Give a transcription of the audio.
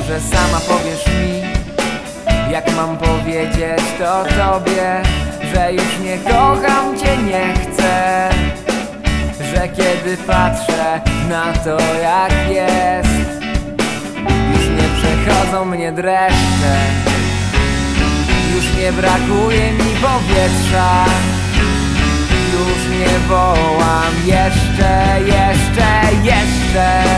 Może sama powiesz mi, jak mam powiedzieć to tobie, że już nie kocham cię, nie chcę. Że kiedy patrzę na to jak jest, już nie przechodzą mnie dreszcze. Już nie brakuje mi powietrza. Już nie wołam jeszcze, jeszcze, jeszcze.